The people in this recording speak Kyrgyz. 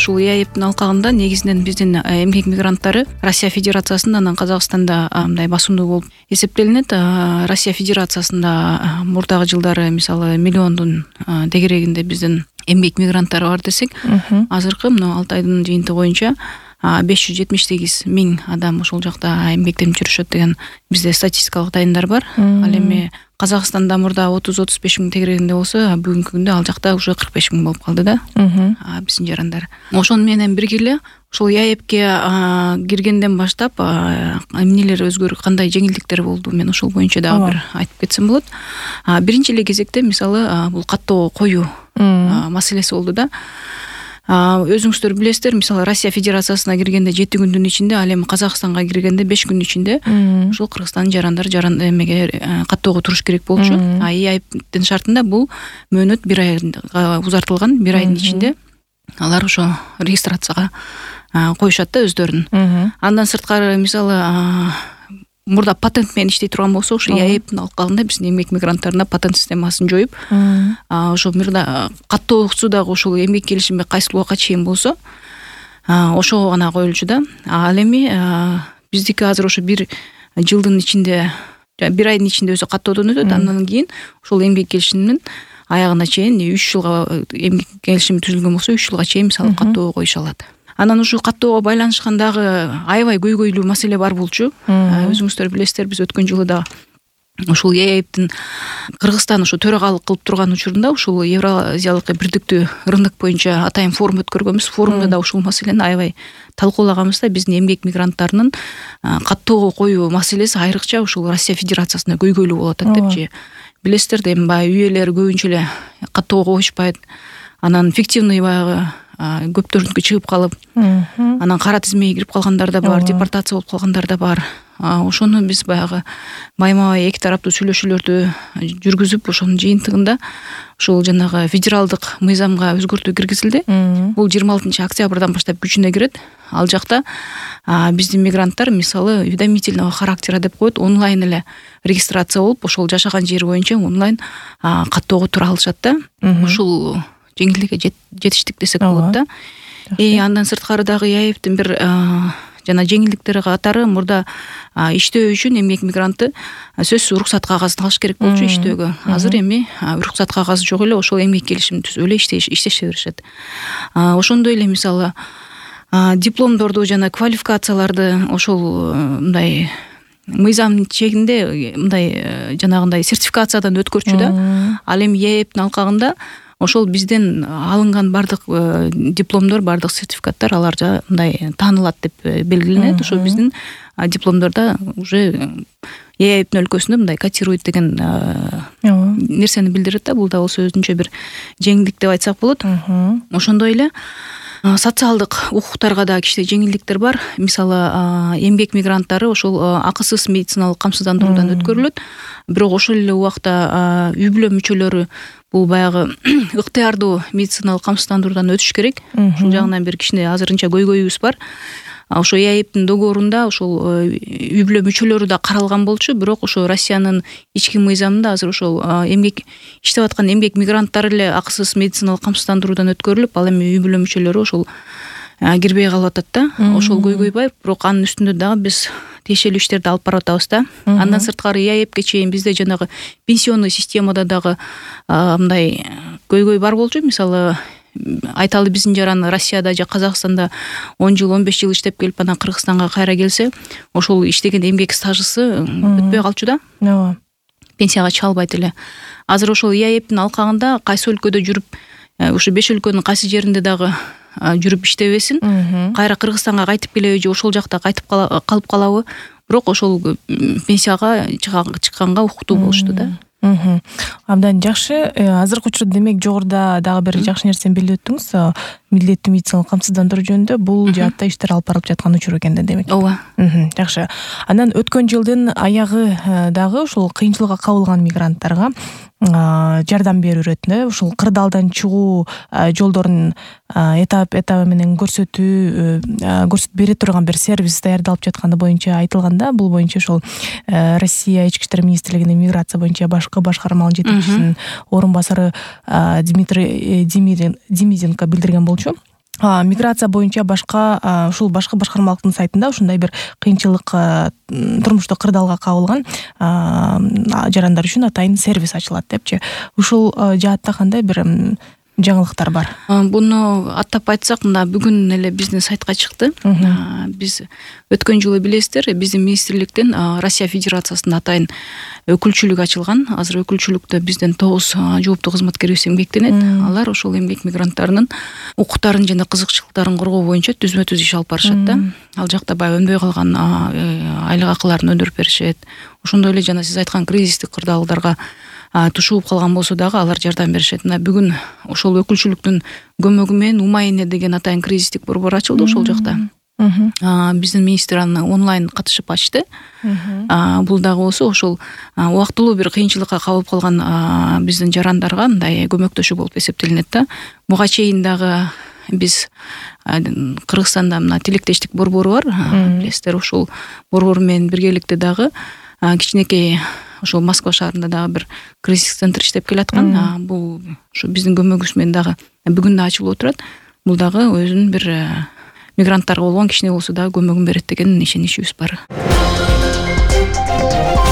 ушул ЯЭПтин алкагында негизинен биздин эмгек мигранттары Россия Федерациясында, анан Казакстанда мындай басымдуу болуп эсептелинет. Россия Федерациясында мурдагы жылдары мисалы миллиондун тегерегинде биздин эмгек мигранттары бар десек, азыркы мына 6 айдын жыйынтыгы боюнча 578 миң адам ошол жакта эмгектенип жүрүшөт деген бизде статистикалык дайындар бар. Ал эми Казакстанда мурда 30-35 миң тегерегинде болсо, бүгүнкү күндө ал жакта уже 45 миң болуп калды да. Биздин жарандар. Ошону менен бирге эле ошол ЯЭПке киргенден баштап эмнелер өзгөрүп, кандай жеңилдиктер болду, мен ошол боюнча дагы бир айтып кетсем болот. Биринчи эле кезекте мисалы бул каттоого коюу маселеси болду да. Өзүңүздөр билесиздер, мисалы Россия Федерациясына киргенде 7 күндүн ичинде, ал эми Казакстанга киргенде 5 күн ичинде ушул Кыргызстандын жарандар эмеге каттоого туруш керек болчу. ЯЭПтин шартында бул мөөнөт 1 айга узартылган. 1 айдын ичинде алар ошо регистрацияга коюшат да өздөрүн. Андан сырткары мисалы мурда патент менен иштей турган болсо, ошо ЯЭПтин алкагында биздин эмгек мигранттарына патент системасын жоюп, ошо мурда каттоосу дагы ушул эмгек келишими кайсыл убакка чейин болсо, ошого гана коюлчу да. Ал эми биздики азыр ошо 1 жылдын ичинде, 1 айдын ичинде өзү каттоодон өтөт. Андан кийин ошол эмгек келишиминин аягына чейин 3 жылга эмгек келишими түзүлгөн болсо, 3 жылга чейин мисалы каттоого коюша алат. Анан ушул каттоого байланышкандагы аябай көйгөйлүү маселе бар болчу. Өзүңүздөр билесиздер, биз өткөн жылы да ушул ЯЭПтин Кыргызстан ошо төрагалык кылып турган учурунда ушул Евразиялык бирдиктүү рынок боюнча атайын форум өткөргөнбүз. Форумда да ушул маселени аябай талкуулаганбыз да. Биздин эмгек мигранттарынын каттоого коюу маселеси айрыкча ушул Россия Федерациясында көйгөйлүү болуп атат депчи. Билесиздер да, эми баягы үйелер көбүнчө эле каттоого коюшпайт. Анан фиктивный баягы көптөрүнүкү чыгып калып, анан кара тизмеге кирип калгандар да бар, депортация болуп калгандар да бар. Ошону биз баягы майма-май эки тараптуу сүйлөшүүлөрдү жүргүзүп, ошонун жыйынтыгында ушул жанагы федералдык мыйзамга өзгөртүү киргизилди. Бул 26 октябрдан баштап күчүнө кирет. Ал жакта биздин мигранттар мисалы уведомительного характера деп коет, онлайн эле регистрация болуп, ошол жашаган жери боюнча онлайн каттоого тура алышат да. Ушул жеңилдикке жетиштик десек болот да. Андан сырткары дагы ЯЭПтин бир жана жеңилдиктери катары мурда иштөө үчүн эмгек мигранты сөзсүз уруксат кагазын алыш керек болчу иштөөгө. Азыр эми уруксат кагазы жок эле ошол эмгек келишимин түзүп эле иштеше беришет. Ошондой эле мисалы дипломдорду жана квалификацияларды ошол мындай мыйзам чегинде мындай жанагындай сертификациядан өткөрчү да. Ал эми ЯЭПтин алкагында ошол бизден алынган бардык дипломдор, бардык сертификаттар алар мындай таанылат деп белгиленет. Ошо биздин дипломдордо уже ЯЭПтин өлкөсүндө мындай котирует деген нерсени билдирет да. Бул да болсо өзүнчө бир жеңилдик деп айтсак болот. Ошондой эле социалдык укуктарга да кичине жеңилдиктер бар. Мисалы эмгек мигранттары ошол акысыз медициналык камсыздандыруудан өткөрүлөт. Бирок ошол эле убакта үй бүлө мүчөлөрү бул баягы ыктыярдуу медициналык камсыздандыруудан өтүш керек. Ушул жагынан бир кичине азырынча көйгөйүбүз бар. Ошо ЯЭПтин договорунда ошол үй бүлө мүчөлөрү да каралган болчу, бирок ошо Россиянын ички мыйзамында азыр ошол эмгек иштеп аткан эмгек мигранттар эле акысыз медициналык камсыздандыруудан өткөрүлүп, ал эми үй бүлө мүчөлөрү ошол кирбей калып атат да. Ошол көйгөй бар, бирок анын үстүндө дагы биз тиешелүү иштерди алып барып атабыз да. Андан сырткары ЯЭПке чейин бизде жанагы пенсионный системада дагы мындай көйгөй бар болчу. Мисалы айталы биздин жаран Россияда же Казакстанда 10 жыл, 15 жыл иштеп келип, анан Кыргызстанга кайра келсе, ошол иштеген эмгек стажысы өтпөй калчу да. Пенсияга чыга албайт эле. Азыр ошол ЯЭПтин алкагында кайсы өлкөдө жүрүп, ушу 5 өлкөнүн кайсы жеринде дагы жүрүп иштебесин, кайра Кыргызстанга кайтып келеби же ошол жакта кайтып калып калабы, бирок ошол пенсияга чыкканга укуктуу болушту да. Абдан жакшы. Азыркы учурда демек жогоруда дагы бир жакшы нерсени билип өттүңүз. Милдеттүү медициналык камсыздандыруу жөнүндө бул жаатта иштер алып барылып жаткан учур экен да демек. Ооба. Жакшы. Анан өткөн жылдын аягы дагы ушул кыйынчылыкка кабылган мигранттарга жардам берүүрөтүндө ушул кырдаалдан чыгуу жолдорун этап менен көрсөтүп бере турган бир сервис даярдалып жатканы боюнча айтылганда, бул боюнча ушул Россия Ички иштер министрлигинин миграция боюнча башкы башкармалык жетекчисинин орун басары Дмитрий Демиденко билдирген болчу. миграция боюнча башка ушул башкы башкармалыктын сайтында ушундай бир кыйынчылык турмуштук кырдаалга кабылган жарандар үчүн атайын сервис ачылат депчи. Ушул жаатта кандай бир жаңылыктар бар? Буну аттап айтсак, мына бүгүн эле биздин сайтка чыкты. Биз өткөн жылы билесиздер, биздин министрликтен Россия Федерациясында атайын өкүлчүлүк ачылган. Азыр өкүлчүлүктө бизден 9 жооптуу кызматкерибиз эмгектенет. Алар ошол эмгек мигранттарынын укуктарын жана кызыкчылыктарын коргоо боюнча түзмө-түз иш алып барышат да. Ал жакта баягы өнбөй калган айлык акыларын өндүрүп беришет. Ошондой эле жана сиз айткан кризистик кырдаалдарга тушууп калган болсо дагы алар жардам беришет. Мына бүгүн ошол өкүлчүлүктүн көмөгү менен Умайне деген атайын кризистик борбор ачылды ошол жакта. Биздин министр аны онлайн катышып ачты. Бул дагы болсо ошол убактылуу бир кыйынчылыкка кабылып калган биздин жарандарга мындай көмөктөшүү болуп эсептелинет да. Буга чейин дагы биз Кыргызстанда мына тилектештик борбору бар. Билесиздер, ошол борбор менен биргеликте дагы кичинекей ошол Москва шаарында дагы бир кризис центр иштеп келаткан. Бул ушу биздин көмөгүбүз менен дагы бүгүн да ачылып отурат. Бул дагы өзүнүн бир мигранттарга болгон кичине болсо дагы көмөгүн берет деген ишеничибиз бар.